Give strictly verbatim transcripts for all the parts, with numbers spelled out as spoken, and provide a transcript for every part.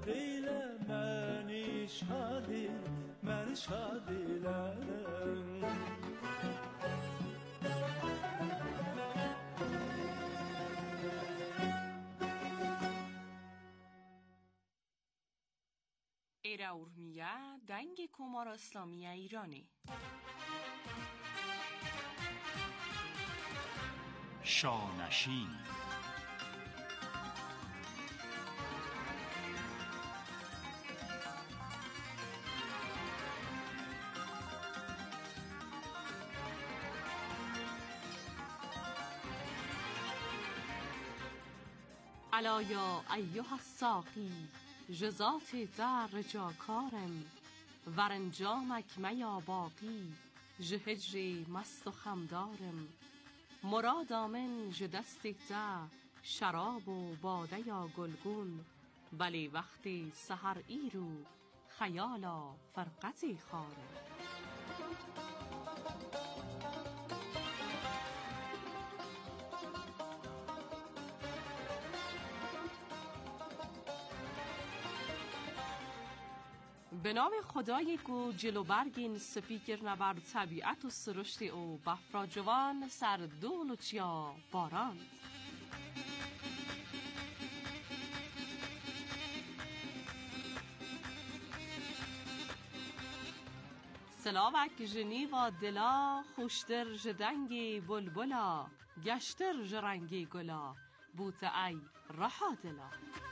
شادی منی شادی من شادی لرم ایراورمیه دنگ کمار اسلامی ایرانی شانشین الا یا ایها الساقی جزات در رجاکارم ورنجامک میا باقی جهجری مست و خمدارم مراد آمن جدستی ده شراب و باده یا گلگون بلی وقتی سحر ایرو خیالا فرقتی خارم به نام خدای گو جلو برگین سپیگر نبر طبیعت و سرشت او بفرا جوان سر دول و چیا باران سلاوک جنی و دلا خوشتر جدنگی بلبلا گشتر جرنگی گلا بوت ای رها دلا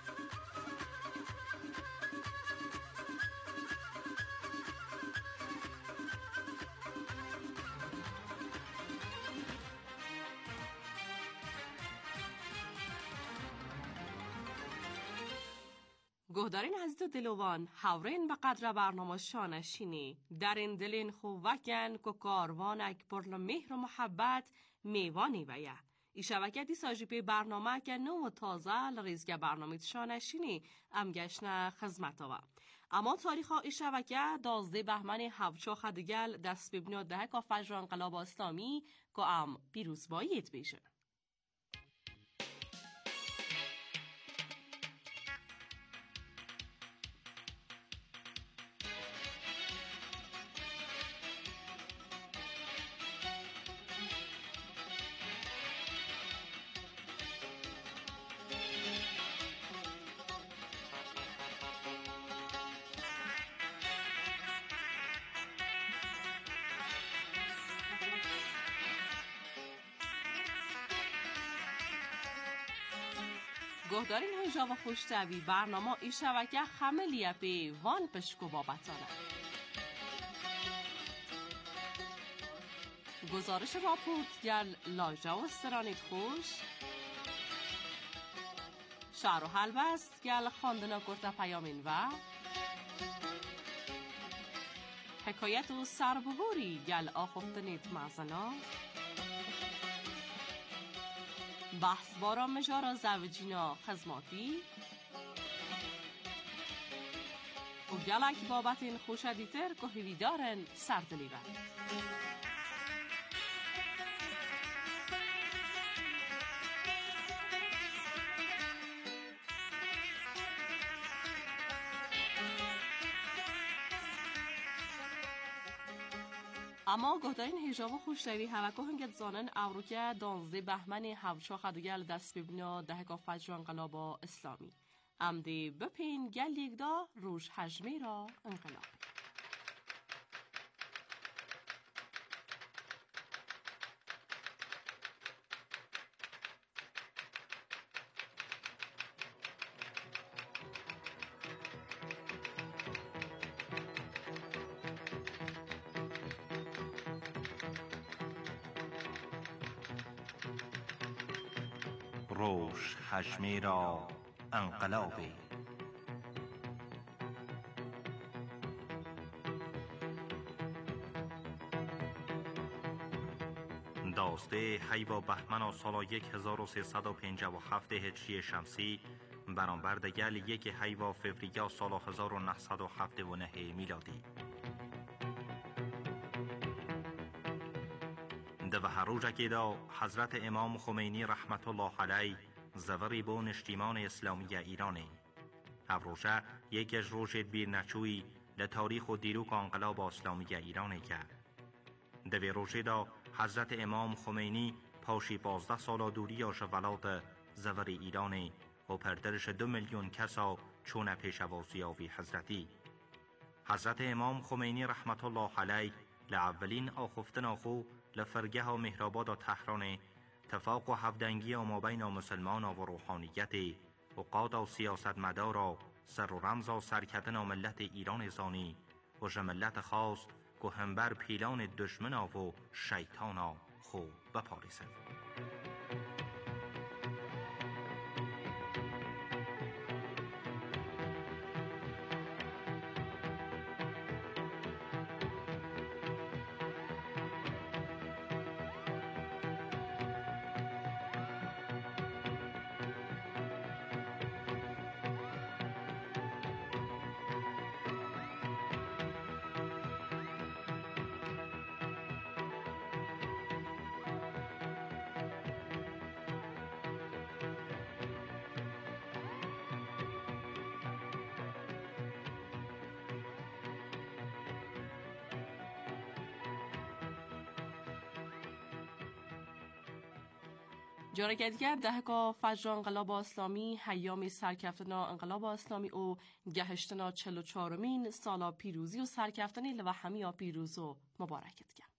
گهدارین عزیز و دلوان حورین به قدر برنامه شانشینی در این دلین خووکن که کاروانک پرل مهر و محبت میوانی ویه ای شبکه دی ساجیپی برنامه که نو و تازه لریزگه برنامه شانشینی ام گشنه خزمت آوه اما تاریخ ای شبکه دازده بهمن هفچا خدگل دست ببنیاد ده که فجر انقلاب اسلامی که ام پیروز بایید بیشه گهدارین هجا و خوشتوی برنامه ای شبکه همه لیپی وان پشکو بابتانه گزارش راپورت گل لاجه و استرانید خوش شعر و حلبست گل خواندنا کرده پیامین و حکایت و سربهوری گل آخفتنید مزنا بحث بارا مجارا زوجینا خزماتی و گلک بابت این خوشدیتر که هویدارن سردلی بند اما گهدارین هجاب و خوشتوی هوکو هنگت زانن اوروکه دانزده بهمن هفچا خدوگل دست ببنا دهکا فجر انقلاب اسلامی امدی بپین گل یک دا روش حجمه را انقلاب روش حجمه را انقلابی داسته حیوا بهمن سال یک هزار و سیصد و پنجاه و هفت هجری شمسی برانبر دگل یک حیوا فوریه سال هزار و نهصد و هفتاد و نه میلادی ده هر روز اکیدا حضرت امام خمینی رحمت الله علیه زوری بون اجتماع اسلامی ایرانی هفروشه یکیش روشید بیر نچوی لتاریخ و دیروک انقلاب اسلامی ایران که دوی روشیدا حضرت امام خمینی پاشی پازده سالا دوری یا شولات زور ایرانی و پردرش دو میلیون کسا چون پیشوازیاوی حضرتی. حضرت امام خمینی رحمت الله علیه لاولین آخفتن آخو لفرگه و مهرآباد و تهران تفاق و هفدنگی و مابین مسلمان و روحانیت و قاد و سیاست مدار سر و رمز و سرکتن و ملت ایران زانی و جملت خواست که همبر پیلان دشمن و شیطان خو بپاریسد. جارگدگر دهکا فجر انقلاب اسلامی هیام سرکفتنا انقلاب اسلامی او گهشتنا چل و چارمین سالا پیروزی و سرکفتنی لو همیا پیروز و مبارکت گم.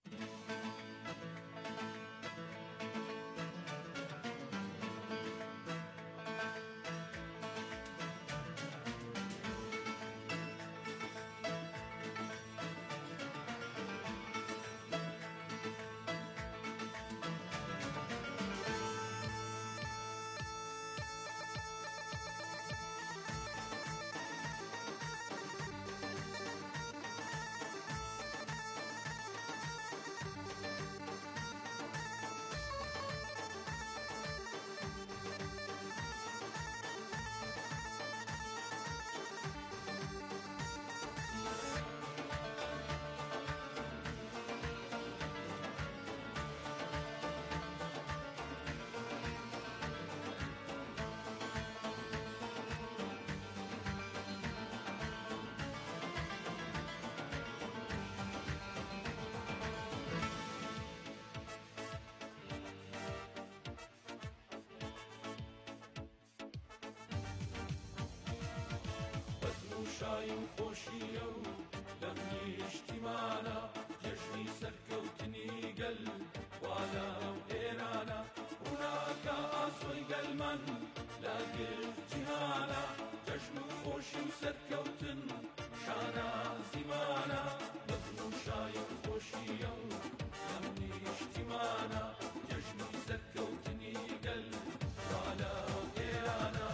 شایم خوشی و لمنی اجتماعنا جشنی سرکوتنی قل والا ایرانا هناك آسوی قل من لاقي جهانا جشن خوشی و سرکوتن شانا زمانا مظلوم شایم خوشی و لمنی اجتماعنا جشنی سرکوتنی قل والا ایرانا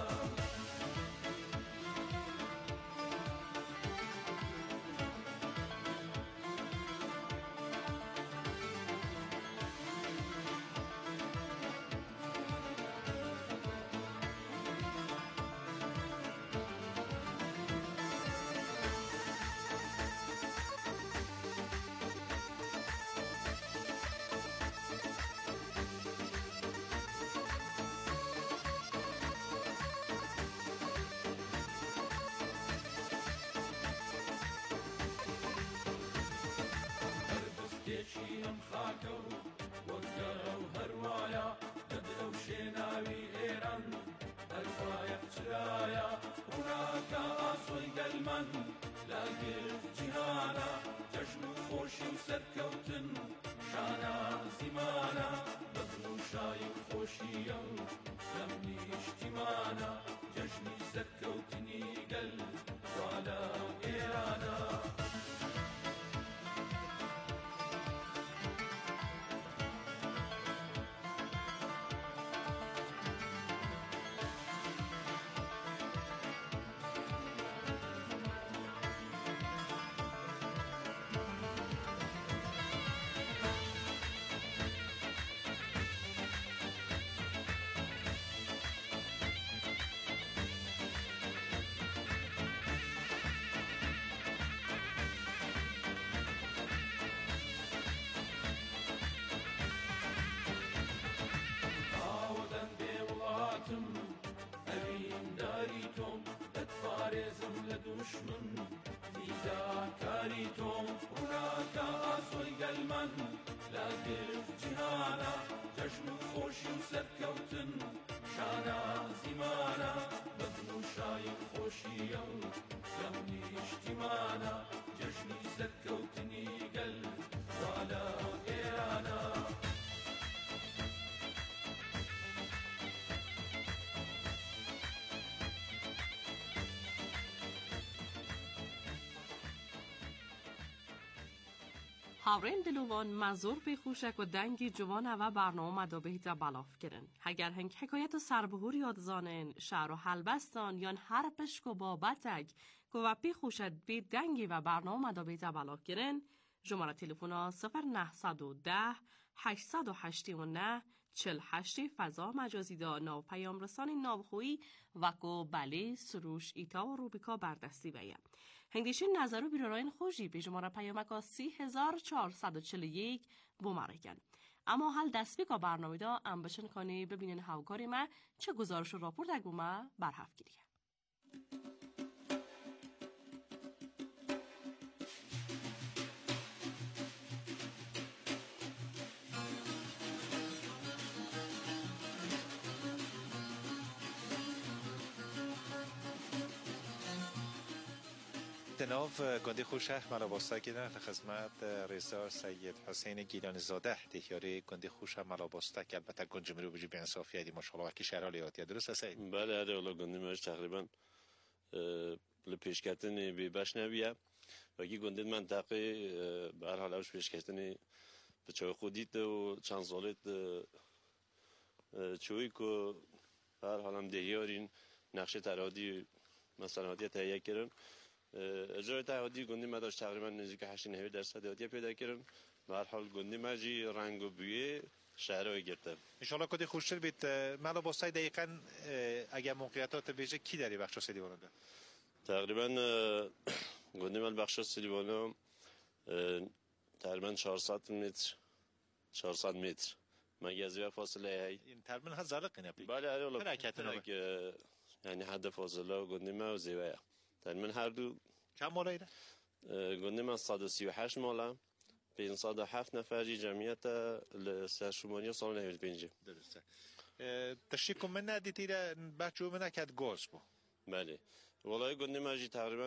شيم خاكو وقرو هروايا بدلو شيناوي إيران هروايا شرايا هناك آسوي قلمن لاقي جهانا جشن خوشي وسركوتن شانا زمانا بدلو شايم خوشي يوم لمني اجتمانا جشني سركوتني قل وعلى إيرانا دشمن فيدا كاريتوم هناك أصل قلمن لا قرف جهانا جشن خوشي وسركوتن شانا زمانا بذن شايب خوشي يومي اجتماعنا جشني سركوتني قلب وعلى غيرانا هاورین دلوان مزور به خوشک و دنگی جوان و برنامه مدا بهیتا بلاف کرن. اگر هنگ حکایت و سربهور یاد زانن شعر و حلبستان یا هر پشک و بابتک که و پی خوشت به دنگی و برنامه مدا بهیتا بلاف کرن جمعه تلفونا صفر نه صد و ده هشتصد و هشتاد و نه چهل و هشت فضا مجازی دا ناو پیام رسانی ناوخویی و کو بله سروش ایتا و روبیکا بردستی بیم. هنگیشین نظر و بیراراین خوشی به جمعه پیامکا سی هزار چهارصد و چهل و یک بوماره کن. اما حال دست بیکا برنامه دا ام بچن کنی ببینن هاوکاری ما چه گزارش و راپورت اگو ما برحف گیریه. جناب گنده خوشح مرا باسته کردن خدمت رئیسدار سید حسین گیلانی زاده دیاری گنده خوشح مرا باسته که البته گنج مرو بجی به انصافی ادی ماشاءالله که شهر حالیاتی درست است. بله اره اولا گنده ماش تقریبا لپیشکتن بی بشنویه و کی گنده منطقه به هر حال اوش پیشکتن بچه خودیت و چند سالت چوی که به هر حال هم دیارین نقشه ترادی مثلا هدیه تهیه کردن. اجرای تعهدی گندی ما داشت تقریبا نزدیک هشت و نود درصد هدیه پیدا کردن. به هر حال گندی ما جی رنگ و بوی شهرهای گرفته. ان شاء الله کدی خوشتر بیت مالا باستای دقیقاً اگر موقعیتات بیشه کی داری بخش سلیوانه ده؟ تقریبا گندی مال بخش سلیوانه تقریبا چهارصد متر چهارصد متر مگزی فاصله هی. این تقریبا هزار قنه بی. بله اره ولی یعنی حد فاصله گندی ما و زیوه. من هر دو چند ماله ایره؟ گنده من صد و سی و هشت ماله پانصد و هفت نفری جمعیت سرشماری سال نود و پنج. درسته. تشریح کن من ندید ایره بچه من نکرد گاز بو. بله. والای گنده من جی تقریبا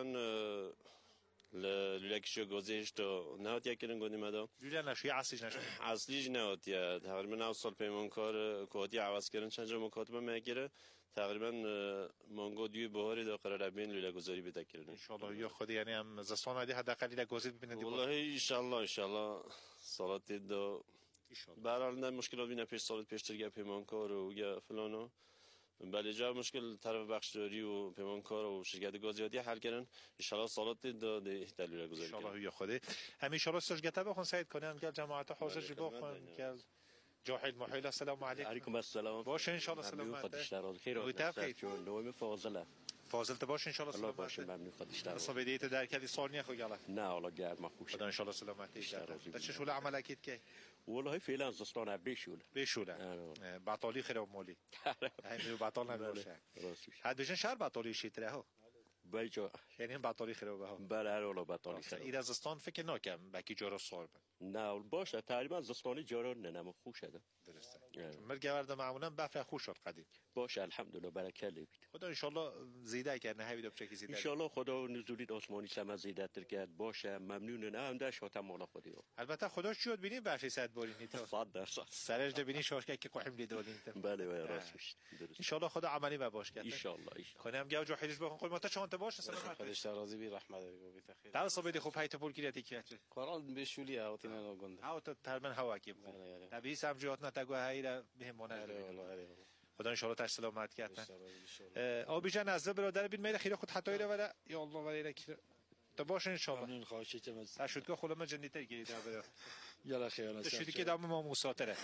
لولکشو گازیش تو نهات یک کردن گنده مدا. لوله نشوی اصلیش نشوی. اصلیش نهات یا تقریبا نه سال پیمانکار کودی عوض کردن چند جا مکاتبه میگیره. تقریبا مانگو دیو بهاری دا قرار بین لوله گذاری بده کردن. ان شاء الله یا خودی یعنی هم زستان عادی حداقل لوله گذاری ببینید. والله ان شاء الله ان شاء الله سالات دا برحال نه مشکلات بینه پیش سالت پیشتر گه پیمانکار و یا فلانو. بله جا مشکل طرف بخشداری و پیمانکار و شرکت گازیاتی حل کردن. ان شاء الله سالات دا ده لوله گذاری. ان شاء الله یا خودی. همین ان شاء الله سرگته بخون سعید کنیم که جماعت حاضر جی بخون که جاحد محیل السلام علیکم. علیکم السلام. باشه ان شاء الله سلامت. خودشترال خیر و تفخیر. نویم فاضله. فاضل باشه ان شاء الله سلامت. باشه ممنون خودشترال. صبیدی تو در کلی سال نیخو گله. نه حالا گرم خوش. خدا ان شاء الله سلامتی داره. تا چه شغل عمل اکید که؟ والله فعلا زستان بشول. بشوله. بطالی خیر و مالی. همین بطال نمیشه. حد بجن شهر بطالی شیتره ها. بایجا یعنی بطالی خیر به ها. بله حالا بطالی خیر. این از زستان فکر نکم باکی جارو سال بن. نه باشه تقریبا زستانی جارو نه نم خوش شده. درسته. مرگورد معمولا بفر خوش شد قدیم. باشه الحمدلله برکت بید. خدا ان شاء الله زیاده کرد نه هیچ بچه کی زیاده. ان شاء الله خدا نزولی آسمانی سما زیاده تر کرد باشه ممنون نه هم داشت تا مال خودی. البته خدا شد ببینیم بفر صد بارینی تو. صد درصد. سرش ببینی شاش که قحم لیدالین تو. بله بله راست میشه. ان شاء الله خدا عملی و باش کرد. ان شاء الله. کنم گاو جو حیرش بخون قول مت چانت باشه سلامت. خودش راضی بی رحمت بی تخیر. تا صبح خوب هیت پول کیاتی کیات. قرار بشولی اوتینا نو گنده. ها تو ترمن هوا کی. تبی سم جوات نتاگو هایرا بهمونه. خدا ان شاء الله تاش سلامت کرد. آبی جان از برادر بین میل خیر خود حتایی رو ولی یا الله ولی رکی تا باشه ان شاء الله. ممنون خواهش می‌کنم. تشوت که خودم جنیتر گیرید آبی. یلا خیال است. تشوتی که دام ما مساتره.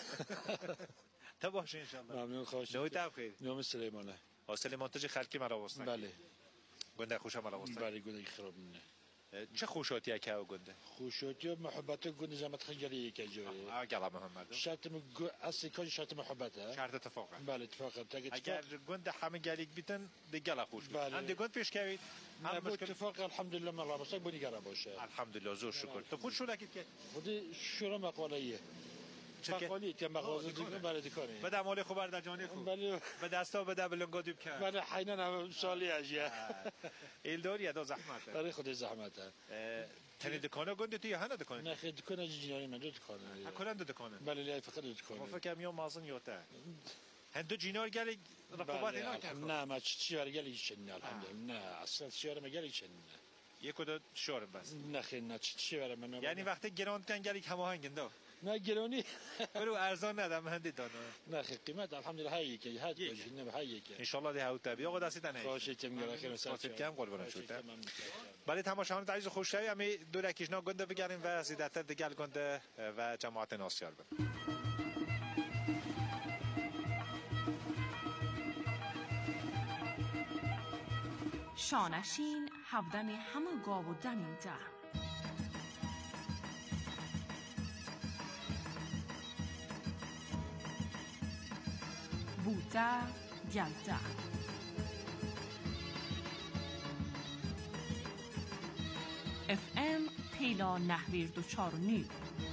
تا باشه ان شاء الله. ممنون خواهش. نوی تاب خیر. نام سلیمانه. حاصل منتج خلکی مرا واسه. بله. گنده خوشم مرا واسه. بله گنده خراب نه. چه خوشاتی که او گنده خوشوتی و محبت گونه زمت خجلی یک جوری اگر محمد شرط اصلی کاری شرط محبته شرط اتفاقه بله اتفاقا اگر گنده همه گلیک بیتن دیگه خوش بود بله. اند گند پیش کوید هم مشکل اتفاق الحمدلله من رابطه بونی گره باشه الحمدلله زور شکر تو خود شو لکید که خودی شورا مقاله‌ایه مقالی که مغازه دیگه بله دیکنه بده مال خوب در جانی خوب بله به دستا بده بلنگا دیب کرد بله حینا سالی اجیا ایلداری ادا زحمت برای خود زحمته تنی دکانه گنده تو یا هنه دکانه نه خیلی دکانه جناری من دو دکانه اکلن دو دکانه بله لی فقط دو دکانه ما فکر میام مازن یوته هندو جینار گلی رقابت اینا کرد نه ما چی ورگلی چنین الحمدلله نه اصلا چی مگلی چنین یک و دو شورم بس نه خیلی نه چی ور من یعنی وقتی گراند کن گلی همه هنگنده نه گرونی برو ارزان ندم هندی دانه نه خیلی قیمت الحمدلله هایی که هات بجی نه هایی که ان شاء الله ده هاوت بیا آقا دستی تنه باشه که میگه خیلی سلام کم قربان شده برای تماشاگران عزیز خوششوی همی دو رکیشنا گنده بگردیم و زیادتر دیگر گنده و جماعت ناسیار بن شانشین هفدمی همه گاو و دمین ده بوده گلده اف ام پیلا نهویر دو چار نیو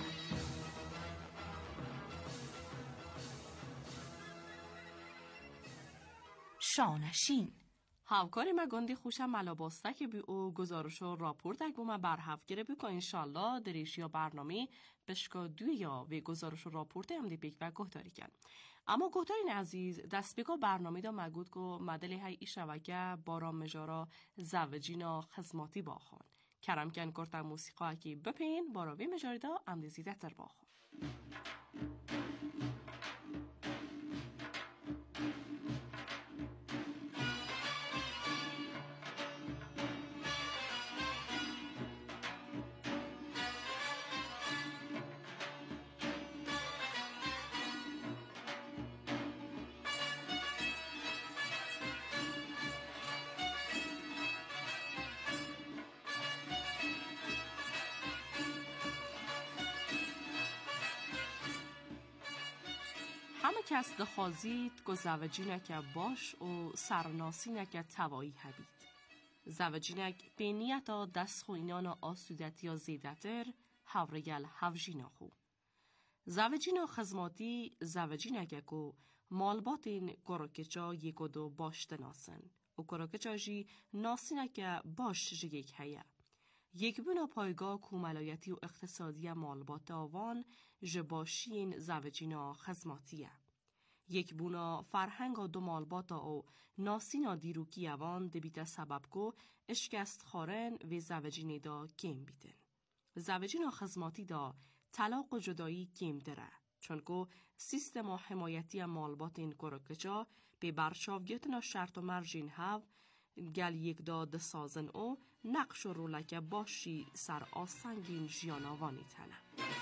شانشین همکار ما گندی خوشم ملاباسته که بی او گزارش و راپورت اگه ما برهف گره بکن انشالله دریشی یا برنامه بشکا دوی یا به گزارش و راپورت هم دی بیک و گهداری کن اما گهدارین عزیز دست بگا برنامه دا مگود که مدلی های ای شوکه بارا مجارا زوجینا خزماتی باخون کرم کن کرتا موسیقا که بپین باراوی مجاری دا هم دی زیده تر باخون همه کس دخوازید که زوجینک باش و سرناسینک توایی هبید. زوجینک به نیتا دست خو اینان آسودتی و زیدتر هورگل هفجینا خو. زوجینا خزماتی زوجینک که مالباتین گروکچا یک و دو باش تناسن و گروکچا جی ناسینک باش جگیک هیا. یک بنا پایگاه کوملایتی و اقتصادی مالبات آوان جباشین زوجینا خزماتیه. یک بنا فرهنگ و دو مالباتا و ناسینا دیروکی آوان دبیت سبب کو اشکست خارن و زوجینی دا کم بیتن. زوجینا خزماتی دا طلاق و جدایی کم دره. چون که سیستم حمایتی مالباتین گرکچا به برشاوگیتنا شرط و مرجین هاو گل یک داد سازن او نقش و رولک باشی سر آسنگین جیاناوانی تنه.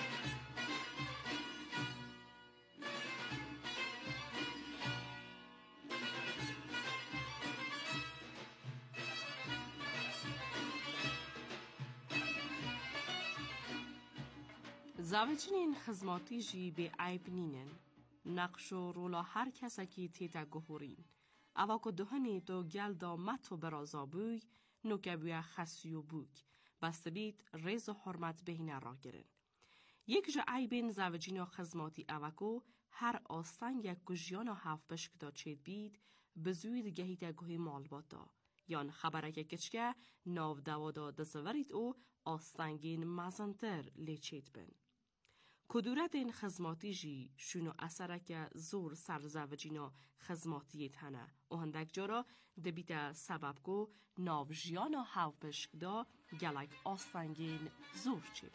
زوجین خزماتی جی به عیب نینن. نقش و رولا هر کسی که تیتا گهورین. اوا که دهنی تو گل دا متو برازا بوی نوکه بوی خسیو بوک. بسته بید ریز و حرمت بهینه را گرن. یک جا عیبین زوجین خزماتی اوا که هر آستنگ یک گجیان هفت بشک دا چید بید بزوید گهی تا گوهی مال بادا. یان خبره که کچکه ناو دوادا دزورید او آستنگین مزنتر لیچید بین. کدورت این خزماتی جی شونو اثره که زور سر زوجینا خزماتی تنه و هندک جارا دبیت سبب کو ناو جیانا هاو پشک دا گلک آستنگین زور چید.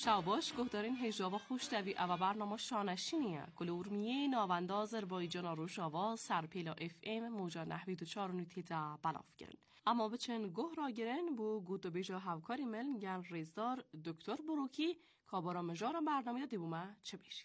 شاباش گهدارین هجاب خوشتوی او برنامه شانشینیه کلورمیه ناوند آذربایجان روشاوا سرپیلا اف ام موجا نحوید و چار نیتیتا بلاف گرن. اما بچن گه را گرن بو گوتو بیجا هاوکاری ملن گن ریزدار دکتر بروکی کابارا مجارم برنامه دیبومه چه بیشید.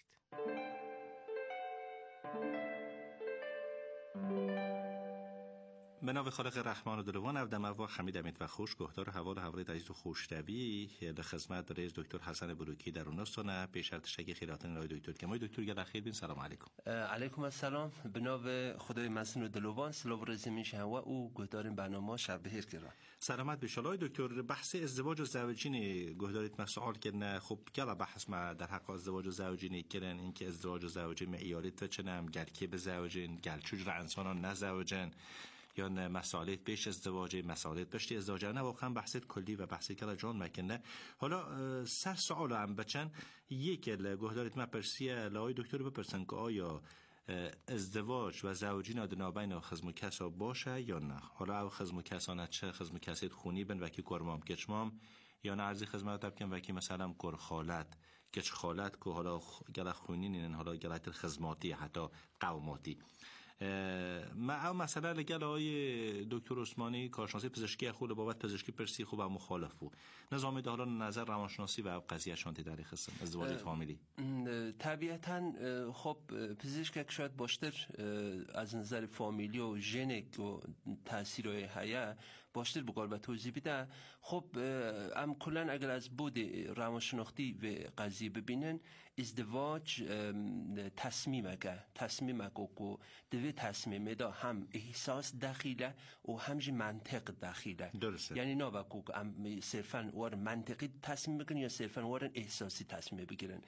به نام خالق رحمان و دلوان افدم و خمید امید و خوش گهدار حوال حوالت عزیز و خوشتوی لخدمت رئیس دکتر حسن بروکی در اونستونه پیش از تشکر خیراتن رای دکتر کمای دکتر گل خیر بین سلام علیکم. علیکم السلام به نام خدای مسن و دلوان سلام رزمی شهوا او گهدار برنامه شب بخیر کرا. سلامت بشه لای دکتر بحث ازدواج و زوجینی گهداریت مسئول کردن خب گلا بحث ما در حق ازدواج و زوجینی کردن اینکه ازدواج و زوجی معیاری تا چنم گلکی به زوجین گل چوج انسانان نه زوجین یا مسائلات پیش ازدواج مسائلات پشت ازدواج نه واقعا بحث کلی و بحثی که جان مکنه. حالا سر سوال هم بچن یک گهداریت ما پرسیه لای دکتر بپرسن که آیا ازدواج و زوجی نادنا بین خزم و کسا باشه یا نه. حالا او خزم و کسانه چه خزم و کسید خونی بن وکی کرمام کچمام یا نه ارزی خزمت تب کن وکی مثلا کر خالت کچ خالت که حالا گله خونی نین حالا گلت خزماتی حتی قوماتی. ما او مثلا لگل آقای دکتر عثمانی کارشناسی پزشکی خود بابت پزشکی پرسی خوب و مخالف بود نظامی ده حالا نظر روانشناسی و قضیه شانتی در خصم ازدواج فامیلی طبیعتا خب پزشک که شاید باشتر از نظر فامیلی و ژنک و تاثیرهای حیا باشتر بقول به توضیح بده. خب ام کلن اگر از بود روانشناختی و قضیه ببینن ازدواج تصمیم که تصمیم که دوی تصمیم دا هم احساس داخله و همج منطق داخله درسته. یعنی نه بکو ام صرفا ور منطقی تصمیم بگیرن یا صرفا ور احساسی تصمیم بگیرن.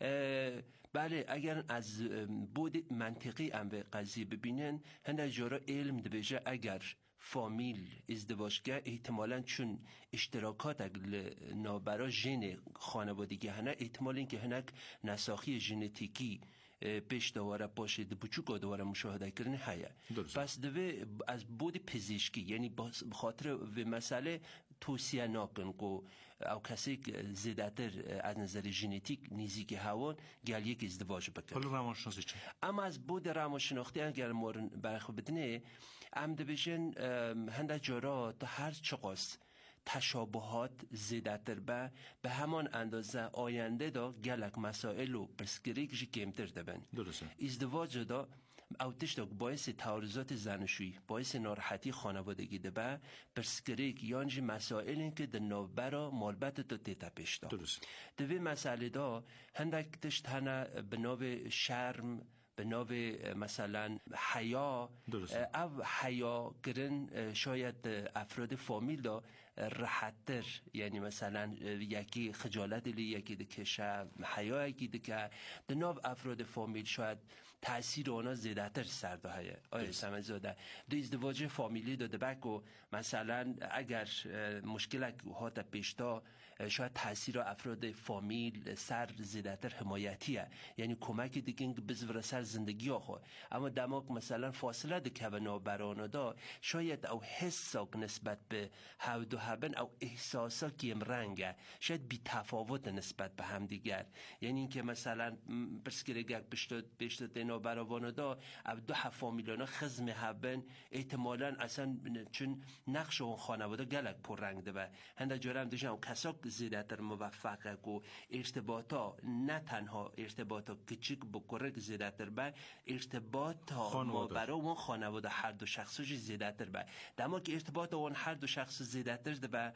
بله اگر از بود منطقی ام به قضیه ببینن هنده جارا علم دبیجه اگر فامیل ازدواجگاه احتمالاً چون اشتراکات اگل نابرا ژن خانوادگی هنه احتمال این که هنک نساخی ژنتیکی پیش دواره باشه دبچوک دواره مشاهده کردن هیا. پس دوی از بود پزشکی یعنی بخاطر و مسئله توصیه ناکن که او کسی زیادتر از نظر ژنتیک نیزی هوان گل یک ازدواج بکن. حالا روانشناسی چه؟ اما از بود روانشناختی اگر مورن برخو بدنه ام دبیشن هنده جارا تا هر چقاس تشابهات زیادتر به به همان اندازه آینده دا گلک مسائل و پرسکریک جی کمتر دبن. درسته. ازدواج دا اوتش دا باعث تعارضات زناشویی باعث ناراحتی خانوادگی دبه پرسکریک یانجی مسائل این که در نوبرا مالبت تا تیتا پیش دا. درسته. دوی مسئله دا هندک تشت هنه به نوع شرم به نوع مثلا حیا او حیا گرن شاید افراد فامیل دا راحت‌تر یعنی مثلا یکی خجالت لی یکی دکشه حیا یکی دکه در نوع افراد فامیل شاید تأثیر آنها زیادتر سرده های آیا سمجزاده دو ازدواج فامیلی داده بک مثلا اگر مشکل هات پیشتا شاید تأثیر افراد فامیل سر زیادتر حمایتیه یعنی کمک دیگه بزور سر زندگی آخو اما دماغ مثلا فاصله ده و نابرانه دا شاید او حسا نسبت به هود و هبن او احساسا کیم رنگه شاید بی تفاوت نسبت به هم دیگر یعنی اینکه مثلا پرسکرگک بشتد نابرانه دا او دو فامیلانا خزم هبن احتمالا اصلا چون نقش اون خانواده گلک پر رنگ ده و هنده جارم دیشن او کسا زیادتر موفقه که ارتباطا نه تنها ارتباطا کچک بکرک زیادتر به ارتباط ما برای اون خانواده هر دو شخصش زیادتر به دما که ارتباط اون هر دو شخص زیادتر ده به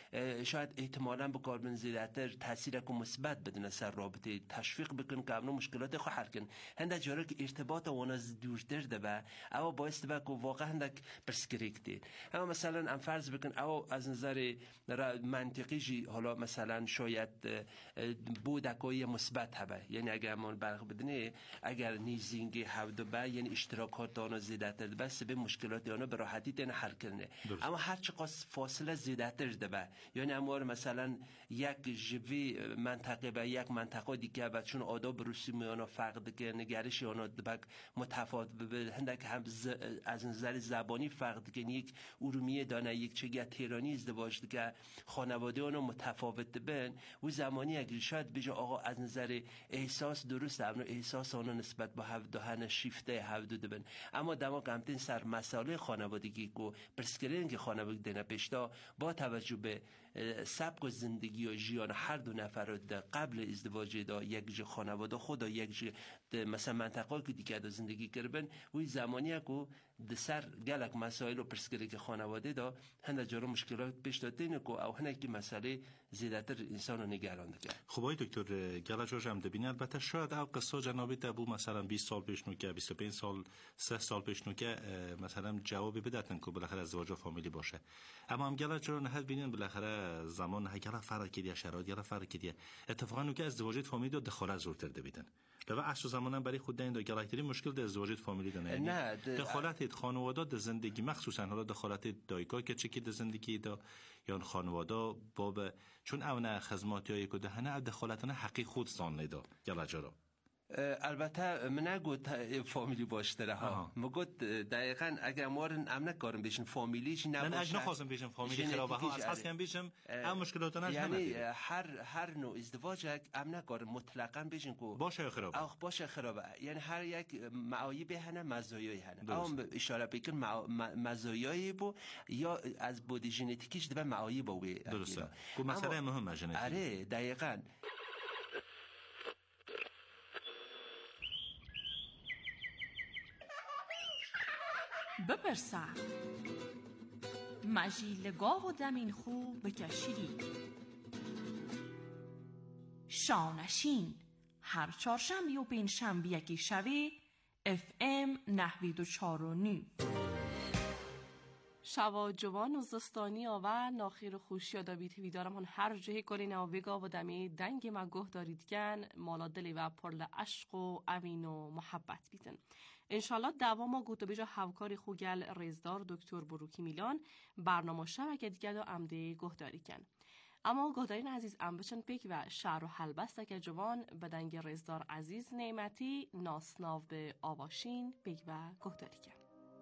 شاید احتمالاً به کاربن زیادتر تاثیر کو مثبت بدن سر رابطه تشویق بکن که امن مشکلات خو حل کن هنده جاره که ارتباط اون از دورتر ده به او باعث ده که واقعا هندک پرسکریکتی اما مثلا ام فرض بکن او از نظر منطقی جی حالا مثلا شاید بودکای مثبت هبه یعنی اگر ما برخ بدنه اگر نیزینگ هفت به یعنی اشتراکات آنها زیادتر ده بس به مشکلات آنها به راحتی تن حل کنه اما هر چقدر فاصله زیادتر ده به یعنی امور مثلا یک جوی منطقه به یک منطقه دیگه و چون آداب رسومی آنها فرق ده که نگرش جانا دبک متفاوت به هندک هم از نظر زبانی فرق دیگه یک ارومیه دانه یک چگه تهرانی ازدواج دیگه خانواده اونو متفاوت بن و زمانی اگر شاید بجا آقا از نظر احساس درست امنو احساس اونو نسبت به هفت دهن شیفته هفت دو بن اما دما قمتین سر مسائل خانوادگی کو پرسکرین که خانوادگی دنه پیشتا با توجه به سبک و زندگی و جیان هر دو نفر قبل ازدواج دا یک جه خانواده خود یک جه مثلا منطقه که دیگه دا زندگی کردن و زمانی که سر گلک مسائل و پرسکری که خانواده دا هنده جارو مشکلات پیش داده نکو او هنده که مسئله زیادتر انسان رو نگرانده کرد. خب آقای دکتر گلجاج هم دبینه البته شاید او قصه جنابی تبو مثلا بیست سال پیش نوکه بیست و پنج سال سه سال پیش نوکه مثلا جوابی بدتن که بالاخره ازدواج فامیلی باشه اما هم گلجاج رو نهد بینن بالاخره زمان نه گله فرق کردی شرایط گله فرق کردی اتفاقا نوکه ازدواج فامیلی دو دخالت زورتر دبیدن لو اصل زمانم برای خود دین دو گلکتری مشکل در ازدواج فامیلی داره نه دخالت خانواده در زندگی مخصوصا حالا دخالت دایکا که چکی در زندگی دا یا خانواده باب چون اون خدماتی های که دهنه دخالتانه حقیق خود سان ندا گلجارا البته من نگوت فامیلی باشتره ها مگوت دقیقاً اگر مارن امن کارم بیشن فامیلیش نباشه من اجنا خواستم بیشن فامیلی خرابه ها از هست کم بیشم ام مشکلاتانه یعنی هر هر نوع ازدواج امن کارم مطلقاً بیشن کو باشه خرابه آخ باشه خرابه یعنی هر یک معایب هنه مزایایی هنه اما اشاره بکن مزایایی بو یا از بودی ژنتیکیش دبه معایب بو درسته کو مسئله مهمه ژنتیک آره دقیقاً بپرسه مجیلگاه و دمین خو بکشیدی شانشین هر چهارشنبه و پنجشنبه یکی شوی اف ام نهوید و چار و نی شوا جوان و زستانی آور ناخیر خوشی آدا بیت ویدارم هن هر جهی کنین و وگا و دمی دنگ مگوه دارید گن مالا دلی و پرل عشق و امین و محبت بیتن انشالله دوام گوتو بیجا هوکاری خوگل ریزدار دکتر بروکی میلان برنامه شبکه دیگه دا امده گهداری کن اما گهدارین عزیز ام بچن پیک و شعر و حلبسته که جوان بدنگ ریزدار عزیز نعمتی ناسناو به آواشین پیک و گهداری کن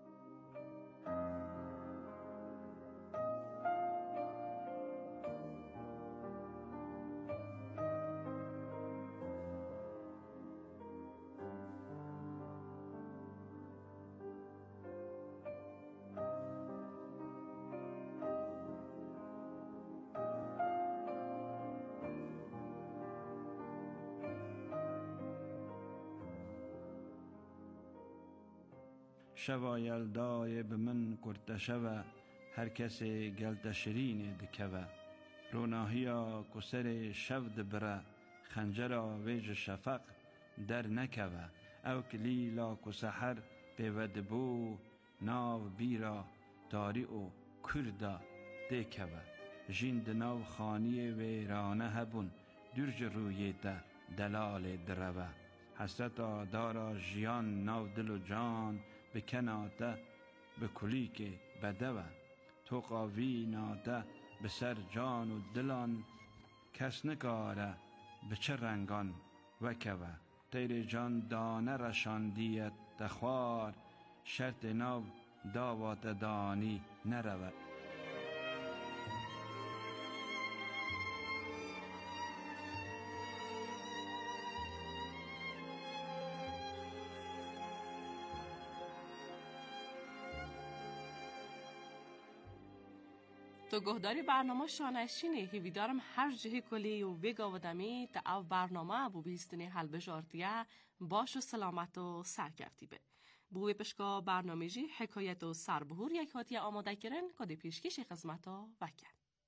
شوا یلدای به من کرده شوا هر کسی گلت شرین دکوا روناهیا کسر شود برا خنجرا ویج شفق در نکوا او کلیلا کسحر پیود بو ناو بیرا تاری و کردا دکوا جیند ناو خانی ویرانه هبون درج روی ده دلال دروا حسرتا دارا جیان ناو دل و جان بکناته به کلیک بدوه تو قاوی ناته به سر جان و دلان کس نکاره به چه رنگان وکوه تیر جان دانه رشاندیت تخوار شرط نو داوات دانی نروه تو گهداری برنامه شانشینه هیویدارم هر جهی کلی و ویگا و دمی تا او برنامه ابو بیستنی حل بجارتیه باش و سلامت و سرکفتی به بوی پشکا برنامه جی حکایت و سربهور یک هاتیه آماده کرن کده پیشکش خزمتا وکن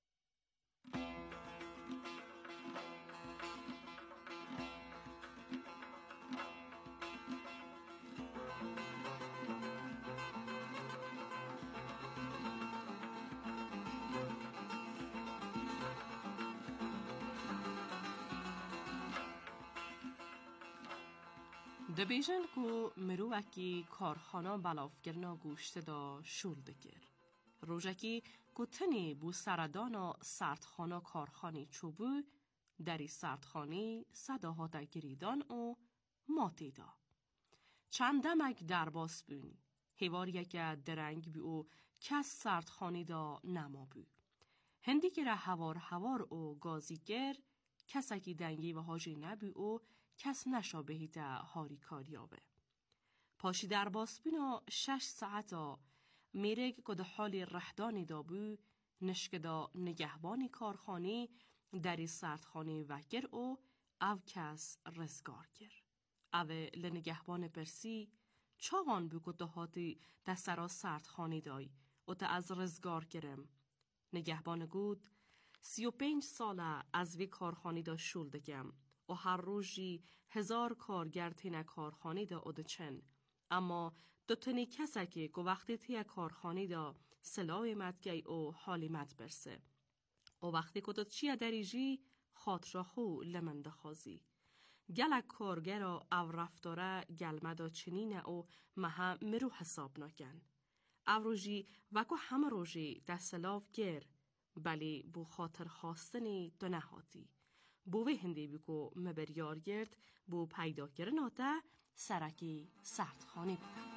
دبیجن کو مروکی کارخانه بلافگرنا گوشت دا شول دگر. روژکی کو تنی بو سردان و سردخانه کارخانی چوبو دری سردخانی صداها دا گریدان و ماتی دا. چند دمک در باس بون. هیوار که درنگ بی او کس سردخانی دا نما بو. هندی که را هوار هوار او گازیگر کسکی دنگی و هاجی نبی او کس نشابهی تا هاری کاریابه. پاشی در باس بینا شش ساعتا میرگ که ده حالی رهدانی دا بو نشک دا نگهبانی کارخانی دری سردخانی وگر او او کس رزگار گر. او لنگهبان پرسی چاوان بو که دهاتی در سرا سردخانی دای و تا از رزگار گرم. نگهبان گود سی و پنج ساله از وی کارخانی دا شولدگم و هر روزی هزار کارگر تینه کارخانی دا ادچن. اما دو تنی کسا که که وقتی تیه کارخانی دا سلاوی مدگی او حالی مد برسه. و وقتی که دو چیه دریجی خاطر خو لمن دخازی. گلک کارگر او رفتاره گلمدا چنینه او مها مرو حساب نکن. او روژی وکو همه روژی در سلاو گر بلی بو خاطر خواستنی دو نهاتی. بو هندی بکو مبریار گرد بو پیدا کرناته سرکی سردخانی بودم.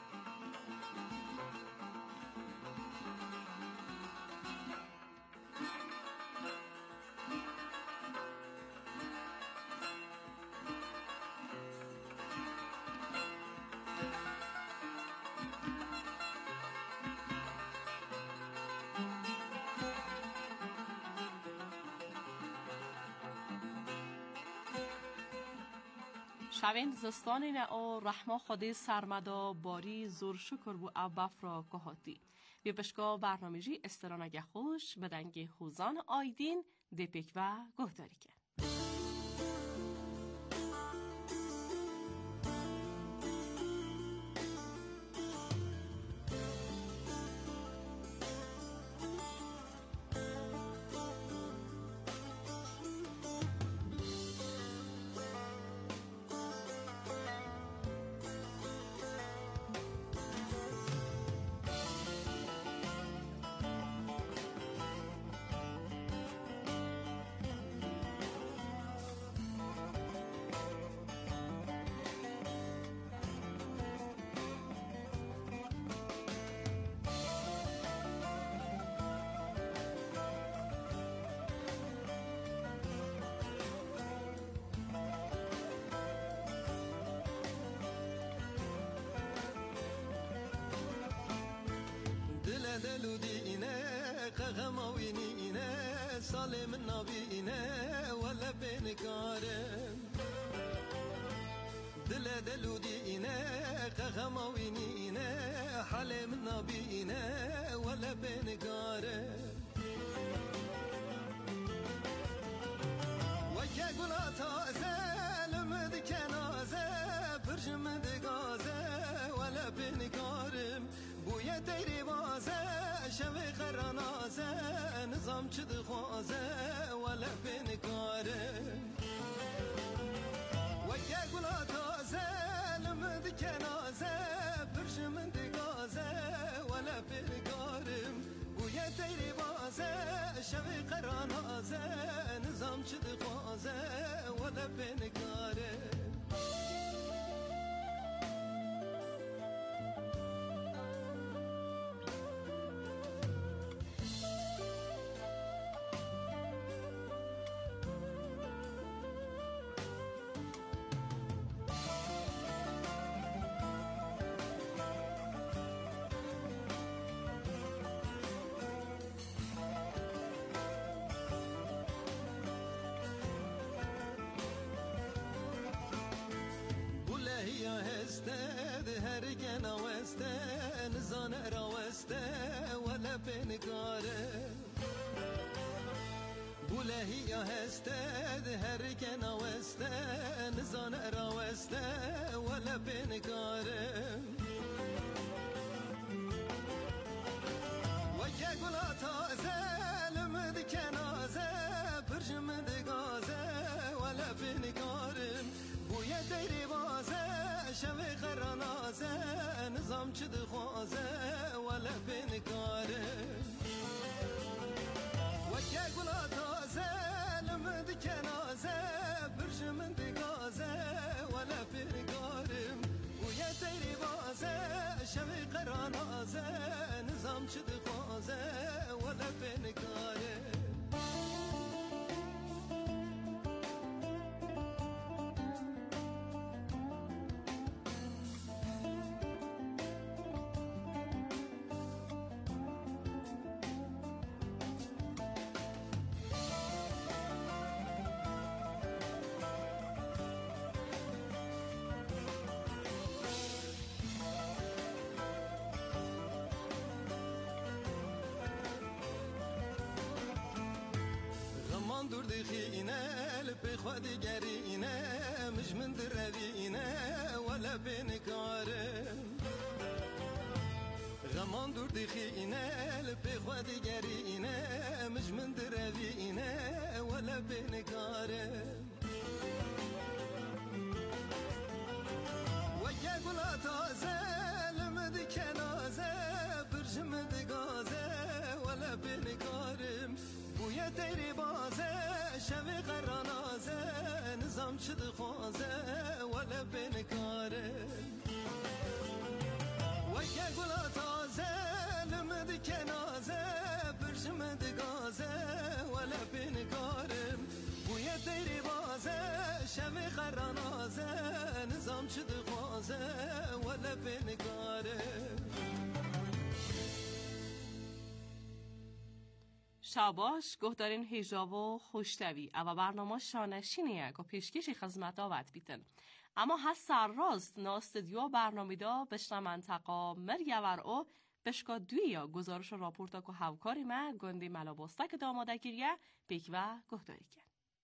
شوین زستانی نه او رحمه خودی سرمدا باری زور شکر بو او بفرا کهاتی. بی پشکا برنامجی استرانگه خوش بدنگ خوزان آیدین دپیک و گهداری که. دلو دینه قغماوینی اینه سالم نابینه ولا بینکارم دل دلو دینه قغماوینی اینه حالم نابینه ولا بینکارم وکه گلا تازه لمد کنازه پرشم دگازه ولا بینکارم بوی دیری بازه شوی خرانازه نظام چه دخوازه ولا بینکاره وگه گلا تازه لمد کنازه پرشم دگازه ولا بینکارم بوی دیری بازه شوی خرانازه نظام چه دخوازه ولا بینکاره نزان راوسته ولا بینکاره بولهی یا هسته هر که نوسته نزان راوسته ولا بینکاره وکه گلا تازه لمد کنازه پرشم دگازه ولا بینکارم بوی دیری بازه شوی خرانازه نظام چه دخوازه ولا بینکاره وکه گلا تازه لمد کنازه پرشم دگازه ولا بینکارم بوی بوی تیری بازه شوی قرانازه نظام چه دخوازه ولا بنکاره دور دخينه لبي خودي جرينه مش من دروينه ولا بنكارم غمان دور دخينه لبي خودي جرينه مش من دروينه ولا بنكارم ويا قلا تازه لمد كنازه برجم دغازه ولا بنكارم بوی تیری بازه شوی قرانازه نظام شد خوازه ولا بنکاره وگه گلا تازه لمد کنازه برشم دگازه ولا بنکارم بوی تیری بازه شوی قرانازه نظام شد خوازه ولا بنکاره شاباش گهدارین هیجاب و خوشتوی او برنامه شانشینه که پیشکشی خدمت داوت بیتن اما هست سر راست نا استدیو برنامه دا بشنا منطقه مریور او بشکا دوی یا گزارش و راپورتا که هوکاری ما گندی ملاباسته که داماده گیریه بیک و گهداری کن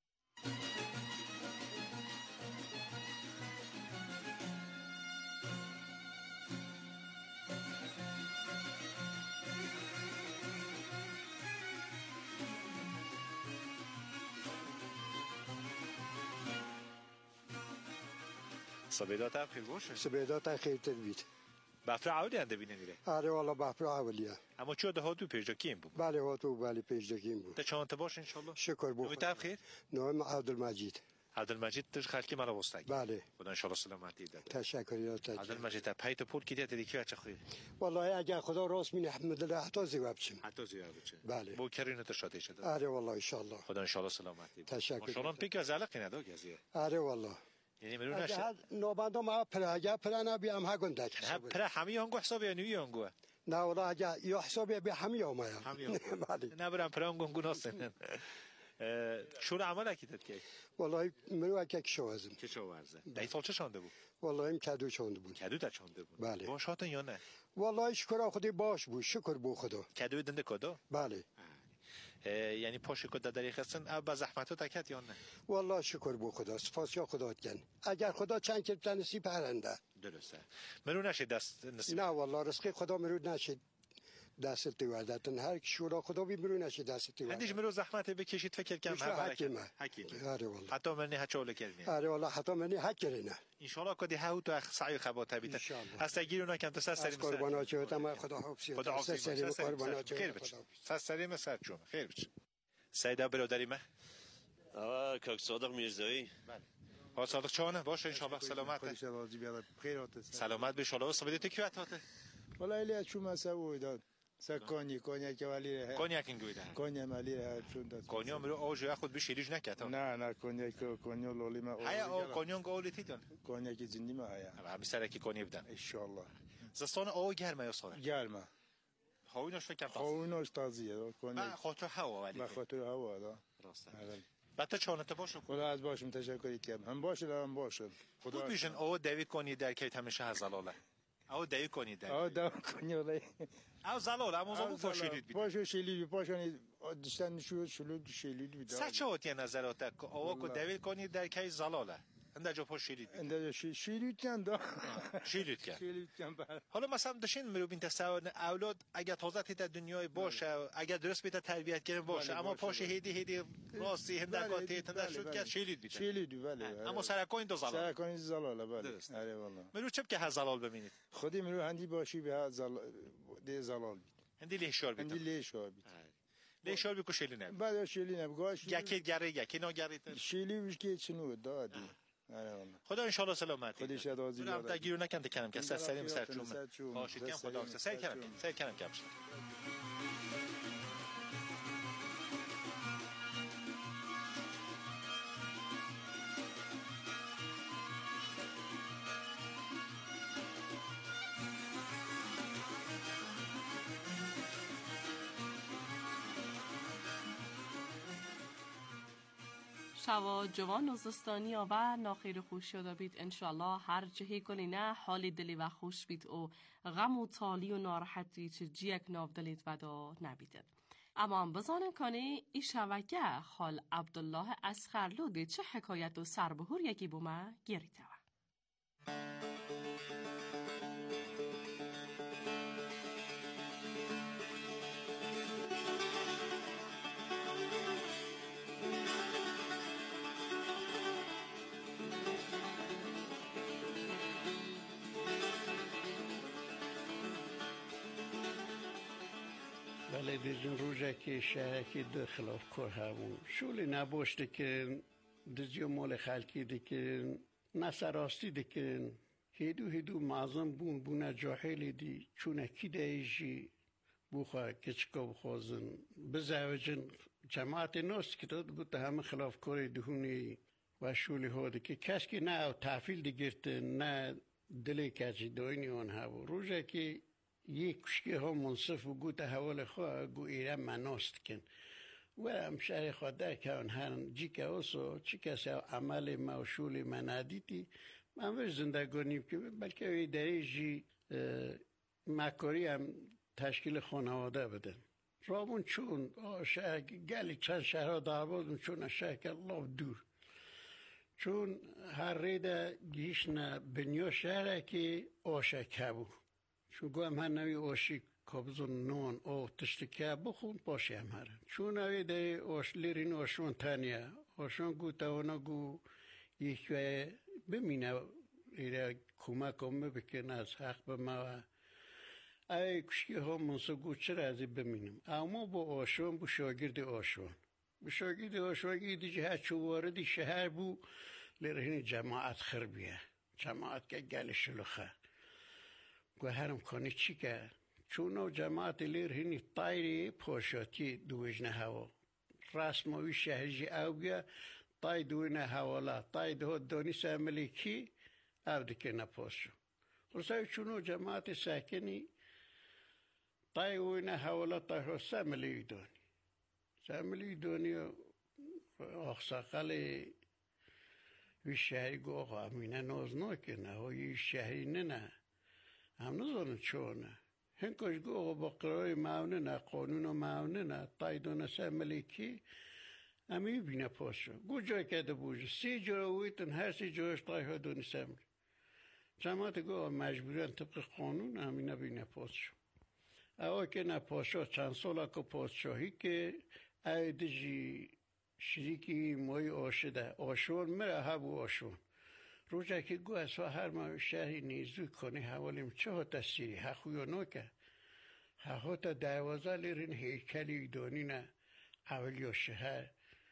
صبیدات هم خیلی باشه صبیدات هم خیلی تدبید بفر عولی هنده بینه نیره آره والا بفر عولیه اما چه ده هاتو پیجاکیم بود بله هاتو بله پیجاکیم بود ده چانت باش انشالله شکر بود نویت هم خیر نویم عبدالمجید عبدالمجید تش خلکی مرا بستگی بله خدا انشالله سلامتی داد تشکر عبدالمجید تا پیت پول کیت دیگه بچه خوی والله اگر خدا راست مینه حمد الله حتی زیاد بچم حتی زیاد بچم بله بو کرینه تشاته شده آره والله ان شاء الله خدا انشالله سلامتی تشکر ماشاءالله پیک از علاقه نداره گزیه آره والله یعنی مرو نشه نوباندو ما پراجا پرانا بیام ها گندک نه پر همه آنگو حسابی نیوی آنگو نه والله اگه یا حسابی به همه اومایا همه نه برام پر آنگو گناسن شور عمل اکیدت کی والله مرو اکه شوازم چه شوازه دای سال چه شونده بود والله این کدو شونده بود کدو تا شونده بود بله باشاتون یا نه والله شکر خودی باش بود شکر بو خدا کدو دنده کدو بله یعنی پاش کد داری خستن اب با زحمتو تکت یا نه والله شکر بو خدا سپاس یا خدا کن اگر خدا چند کپ نصیب پرنده درسته مرو نشه دست نصیب نه والله رزق خدا مرو نشه دست دیوردتن هر کی شورا خدا بی مرو نشه دست دیورد هندیش مرو زحمت بکشید فکر کم هر حکیمه حکیمه آره والله حتی منی هچول کردی آره والله حتی منی حکرینه ان شاء الله کدی هاو تو سعی خبات بیت هست گیرونا کم تسس سری قربانا چوتم خدا حافظ خدا حافظ قربانا خیر بچ سس سری مسر چون خیر بچ سیدا برادری ما آه کاک صادق میرزایی بله ها صادق چانه باشه ان شاء الله سلامت سلامت به شما صبیدت کی وقته والله الی چون مسو داد سکانی کنیا که ولی کنیا کینگویده کنیا مالی چون داد کنیا مرو اوج خود بشیریج نکات نه نه کنیا که کنیا لولی ما هيا او کنیا گولیتی دون کنیا که زندی ما هيا همه سرکی کنیا بدن ان شاء الله زستان او گرمه یا ساره گرمه هاوینش فکر کنم هاوینش تازیه کنیا خاطر هوا ولی به خاطر هوا دا راسته بعد چانت باشه خدا از باشم تشکر کردم هم باشه هم باشه خدا بیشن او دوید کنی در کی همیشه هزلاله او دوید کنی در او دو کنی ولی او زلاله اما زبون فاشیلید بید باشه شیلید پاشانی دشتن شو شلو شیلید بید سچه هاتی نظرات او کو دوید کنی در کی زلاله انده جا پاش شیلید انده شیلید کن دا شیلید کن شیلید کن حالا مثلا داشتین مرو بین تصور اولاد اگر تازه تیت دنیای باشه اگر درست بیت تربیت کردن باشه اما پاش هدی هدی راستی هندکات تیت نشد که شیلید بیت شیلید بله اما سرکوین دو زلال سرکوین زلال بله آره والله مرو چپ که هزلال ببینید خودی مرو هندی باشی به زلال ده زلال هندی لهشار بیت هندی لهشار بیت لهشار بیکو شیلی نه بعد شیلی نه گاش یکی گره یکی نگریت شیلی وش که چنو دادی خدا ان شاء الله سلامتی خودش راضی برام داره تگیرو نکنه کنم که سر سریم سر چوم باشید که خدا سر کنم سر کنم کمش شوا جوان و زستانی و ناخیر خوش شده بید انشالله هر جهی کلی نه حالی دلی و خوش بید و غم و تالی و ناراحتی چه جیک ناف دلیت ودا نبیدد. اما هم بزانن کنه ای شوکه خال عبدالله اسخرلو دی چه حکایت و سربهور یکی بومه گریتوه. ولی دیجن روزه که شهرکی ده خلاف کار همون شولی نباشته که دیجیو مال خلکی دکن نسراستی دکن هیدو هیدو معظم بون بونه جاحلی دی چونه کی دیجی بوخوا کچکا بخوازن بزوجن جماعت ناست که داد گوته همه خلاف کار دهونی و شولی ها دی که کس که نه او تحفیل دیگرته نه دلی کچی داینی آن هوا روزه که یک کشکی ها منصف و گوت حوال خواه گو ایران مناست کن و هم شهر خواه در که آن هرن جی که اوسو چی کسی عمل موشول من ندیدی من وش زندگانیم که بلکه اوی دری جی مکاری هم تشکیل خانواده بدن رابون چون شهر گلی چند شهرها در بودن چون شهر که الله دور چون هر ریده گیشن بنیا شهره که آشکه بود چون گوهم هر نوی آشی کابزون نون او تشتکه بخون پاشی هم هرن چون نوی ده آش لیرین آشون تانیه آشون گو توانا گو یکی بمینه ایره کمک همه بکن از حق به ما ای کشکی ها منصف گو چرا ازی بمینم اما با آشون با شاگرد آشون با شاگرد آشون که دیجه هر چو واردی شهر بو لیرین جماعت خربیه جماعت که گل شلوخه گو هرم کنی چی که چون جماعت لیر هنی طایری پوشاتی دویجنه هوا رسموی شهری او بیا طای دویجنه حوالا طای دو دونی ساملی کی او دکه نپوشو خلاصه چونو جماعت ساکنی طای وینه حوالا طای ساملی دونی ساملی دونی آخساقل وی شهری گو آقا امینه ناز نکنه وی شهری نه نه هم نزانن چونه هنگاش گو آقا با قرار معاونه نه قانون و معاونه نه تایدون سه ملیکی همی بینه پاشو گو جای کده بوجه سی جا ویتن هر سی جایش تای ها دونی سه ملی جماعت گو آقا مجبورن طبق قانون همی نبینه پاشو اوه که نه پاشو چند سال که پاشوهی که ایده جی شریکی مای آشده آشون مره هبو آشون روزه که گو از هر ما شهری نیزوی کنی حوالیم چه ها تسیری حقویا نوکه حقا تا دوازه لیرین هیکلی دانی نه اولی شهر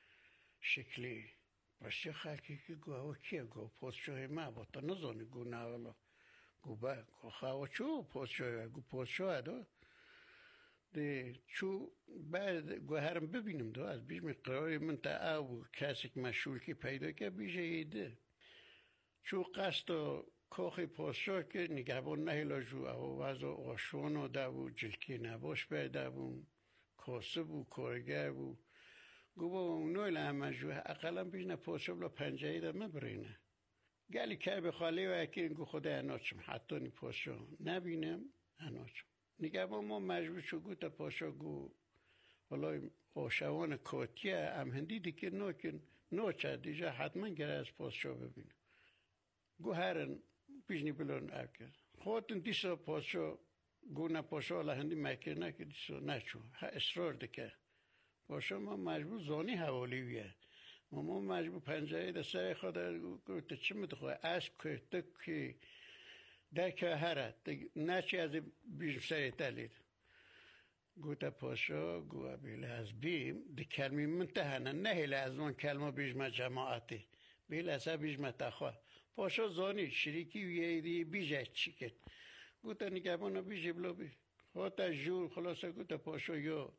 شکلی بس یا خلقی که گو هوا کیه گو پاسچوه ما با تا نزانی گو نوالا گو با گو خوا چو پاسچوه گو پاسچوه دو ده چو بعد گو هرم ببینم دو از بیش مقراری من تا او کسی که مشهور که پیدا که بیشه ایده چو قصد و کاخی پاسچوه که نگهبان نهیلا جو او وضع آشوان و دو جلکی نباش بیده بون کاسب و کارگر و گو با اونوی لحمه جو اقلا بیشنه پاسچوه بلا پنجهی ده مبرینه گلی که بخوالی و اکی گو خود اناچم حتی نی پاسچوه نبینم اناچم نگهبان ما مجبور شو گو تا پاسچوه گو والای آشوان کاتیه هم هندی دیگه نوکن نوچه دیجا حتما گره از پاسچوه ببینم گو هرن بیشنی بلون اکر خودتون دیسا پاسچو گو نه پاسچو لحندی مکر نکر دیسا نچو ها اصرار دکه پاسچو ما مجبور زانی حوالی بیه ما ما مجبور پنجه ده سر خود گو تا چی مدخواه اسب که تک که دکه هره نچی از بیشم سری تلید گو تا پاسچو گو بیله از بیم دی کلمی منتهنه نه هیله از من کلمه بیشم جماعتی بیل اصلا بیش متخوا پاشا زانی شریکی ویری بیجه چیکن گوتا نگبانا بیجه بلا بی خواهتا جور خلاصه گوتا پاشا یا